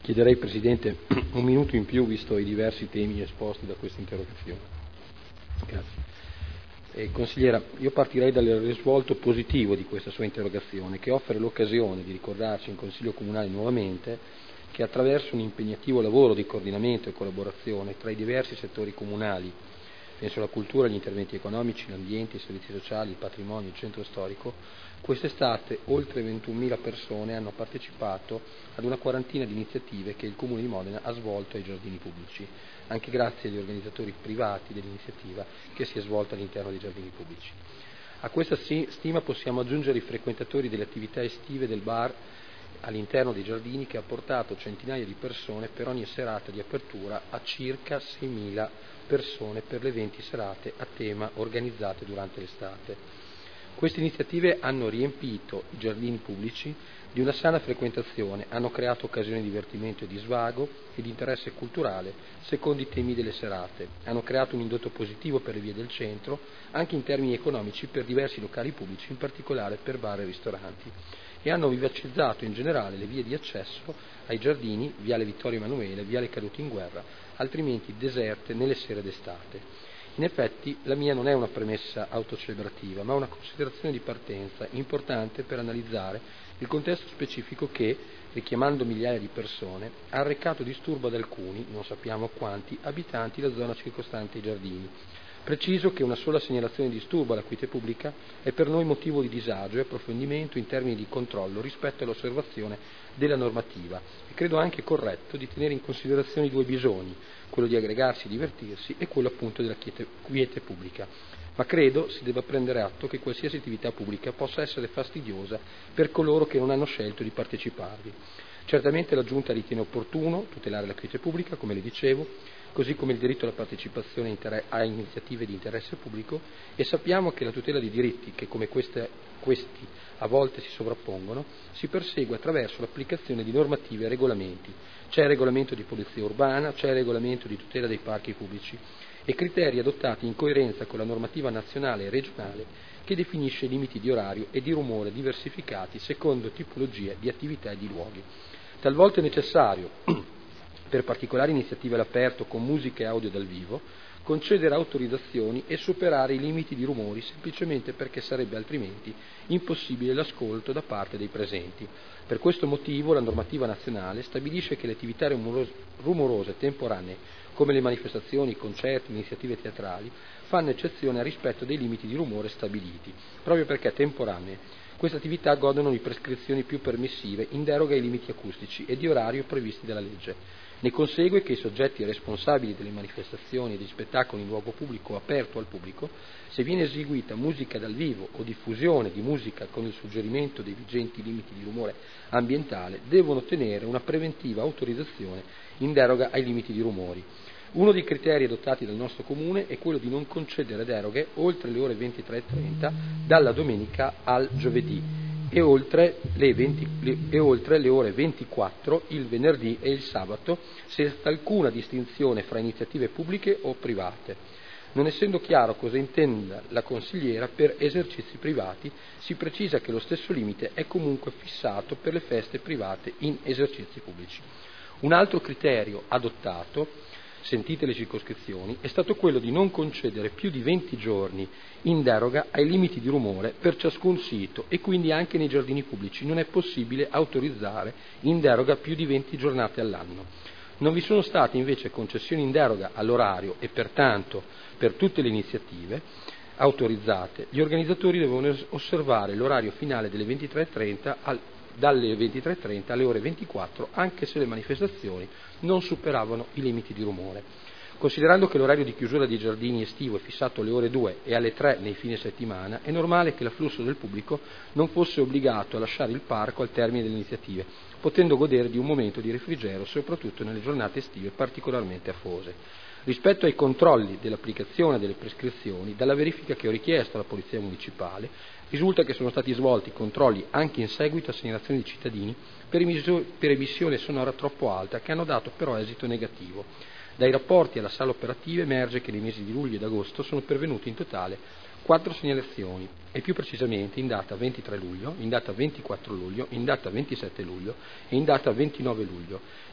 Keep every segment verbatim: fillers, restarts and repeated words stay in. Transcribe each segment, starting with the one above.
Chiederei, Presidente, un minuto in più, visto i diversi temi esposti da questa interrogazione. Grazie. Eh, consigliera, io partirei dal risvolto positivo di questa sua interrogazione, che offre l'occasione di ricordarci in Consiglio Comunale nuovamente che attraverso un impegnativo lavoro di coordinamento e collaborazione tra i diversi settori comunali, penso alla cultura, agli interventi economici, l'ambiente, i servizi sociali, il patrimonio, il centro storico, quest'estate oltre ventunomila persone hanno partecipato ad una quarantina di iniziative che il Comune di Modena ha svolto ai giardini pubblici, anche grazie agli organizzatori privati dell'iniziativa che si è svolta all'interno dei giardini pubblici. A questa stima possiamo aggiungere i frequentatori delle attività estive del bar all'interno dei giardini, che ha portato centinaia di persone per ogni serata di apertura a circa seimila persone per le venti serate a tema organizzate durante l'estate. Queste iniziative hanno riempito i giardini pubblici di una sana frequentazione, hanno creato occasioni di divertimento e di svago e di interesse culturale secondo i temi delle serate, hanno creato un indotto positivo per le vie del centro, anche in termini economici per diversi locali pubblici, in particolare per bar e ristoranti, e hanno vivacizzato in generale le vie di accesso ai giardini, viale Vittorio Emanuele, viale Caduti in Guerra, altrimenti deserte nelle sere d'estate. In effetti la mia non è una premessa autocelebrativa, ma una considerazione di partenza importante per analizzare il contesto specifico che, richiamando migliaia di persone, ha arrecato disturbo ad alcuni, non sappiamo quanti, abitanti della zona circostante i giardini. Preciso che una sola segnalazione di disturbo alla quiete pubblica è per noi motivo di disagio e approfondimento in termini di controllo rispetto all'osservazione della normativa, e credo anche corretto di tenere in considerazione i due bisogni, quello di aggregarsi e divertirsi e quello appunto della quiete, quiete pubblica. Ma credo si debba prendere atto che qualsiasi attività pubblica possa essere fastidiosa per coloro che non hanno scelto di parteciparvi. Certamente la Giunta ritiene opportuno tutelare la quiete pubblica, come le dicevo, così come il diritto alla partecipazione a iniziative di interesse pubblico, e sappiamo che la tutela di diritti, che come queste, questi a volte si sovrappongono, si persegue attraverso l'applicazione di normative e regolamenti. C'è il regolamento di polizia urbana, c'è il regolamento di tutela dei parchi pubblici e criteri adottati in coerenza con la normativa nazionale e regionale che definisce i limiti di orario e di rumore diversificati secondo tipologie di attività e di luoghi. Talvolta è necessario, per particolari iniziative all'aperto con musica e audio dal vivo, concedere autorizzazioni e superare i limiti di rumori semplicemente perché sarebbe altrimenti impossibile l'ascolto da parte dei presenti. Per questo motivo la normativa nazionale stabilisce che le attività rumorose temporanee, come le manifestazioni, concerti, iniziative teatrali, fanno eccezione al rispetto dei limiti di rumore stabiliti, proprio perché temporanee. Queste attività godono di prescrizioni più permissive in deroga ai limiti acustici e di orario previsti dalla legge. Ne consegue che i soggetti responsabili delle manifestazioni e degli spettacoli in luogo pubblico o aperto al pubblico, se viene eseguita musica dal vivo o diffusione di musica con il suggerimento dei vigenti limiti di rumore ambientale, devono ottenere una preventiva autorizzazione in deroga ai limiti di rumori. Uno dei criteri adottati dal nostro Comune è quello di non concedere deroghe oltre le ore ventitré e trenta dalla domenica al giovedì e oltre le, venti, le, e oltre le ore ventiquattro il venerdì e il sabato, senza alcuna distinzione fra iniziative pubbliche o private. Non essendo chiaro cosa intenda la consigliera per esercizi privati, si precisa che lo stesso limite è comunque fissato per le feste private in esercizi pubblici. Un altro criterio adottato, sentite le circoscrizioni, è stato quello di non concedere più di venti giorni in deroga ai limiti di rumore per ciascun sito, e quindi anche nei giardini pubblici non è possibile autorizzare in deroga più di venti giornate all'anno. Non vi sono state invece concessioni in deroga all'orario e pertanto per tutte le iniziative autorizzate gli organizzatori devono osservare l'orario finale delle ventitré e trenta al dalle ventitré e trenta alle ore ventiquattro, anche se le manifestazioni non superavano i limiti di rumore. Considerando che l'orario di chiusura dei giardini estivo è fissato alle ore due e alle tre nei fine settimana, è normale che l'afflusso del pubblico non fosse obbligato a lasciare il parco al termine delle iniziative, potendo godere di un momento di refrigero, soprattutto nelle giornate estive particolarmente afose. Rispetto ai controlli dell'applicazione delle prescrizioni, dalla verifica che ho richiesto alla Polizia Municipale, risulta che sono stati svolti controlli anche in seguito a segnalazioni di cittadini per, emisio- per emissione sonora troppo alta, che hanno dato però esito negativo. Dai rapporti alla sala operativa emerge che nei mesi di luglio ed agosto sono pervenute in totale quattro segnalazioni, e più precisamente in data ventitré luglio, in data ventiquattro luglio, in data ventisette luglio e in data ventinove luglio.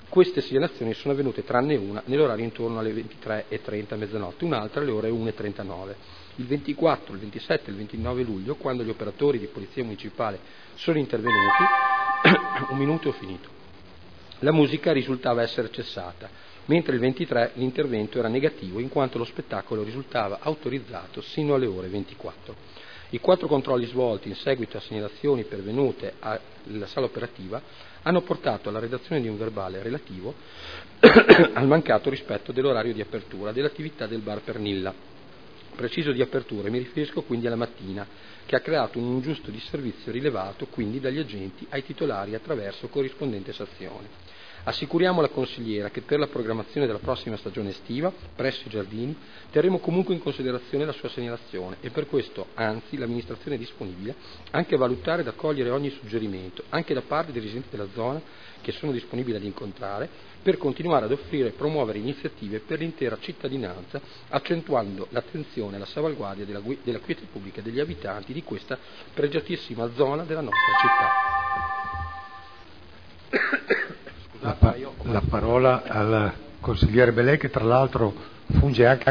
Queste segnalazioni sono avvenute tranne una nell'orario intorno alle ventitré e trenta, mezzanotte, un'altra alle ore uno e trentanove. Il ventiquattro, il ventisette e il ventinove luglio, quando gli operatori di polizia municipale sono intervenuti, un minuto ho finito, la musica risultava essere cessata, mentre il ventitré l'intervento era negativo in quanto lo spettacolo risultava autorizzato sino alle ore ventiquattro. I quattro controlli svolti in seguito a segnalazioni pervenute alla sala operativa hanno portato alla redazione di un verbale relativo al mancato rispetto dell'orario di apertura dell'attività del bar Pernilla. Preciso di apertura, mi riferisco quindi alla mattina, che ha creato un ingiusto disservizio rilevato quindi dagli agenti ai titolari attraverso corrispondente sanzione. Assicuriamo la consigliera che per la programmazione della prossima stagione estiva, presso i giardini, terremo comunque in considerazione la sua segnalazione e per questo, anzi, l'amministrazione è disponibile anche a valutare ed accogliere ogni suggerimento, anche da parte dei residenti della zona, che sono disponibili ad incontrare, per continuare ad offrire e promuovere iniziative per l'intera cittadinanza, accentuando l'attenzione alla salvaguardia della, della quiete pubblica e degli abitanti di questa pregiatissima zona della nostra città. La, pa- la parola al consigliere Belè, che tra l'altro funge anche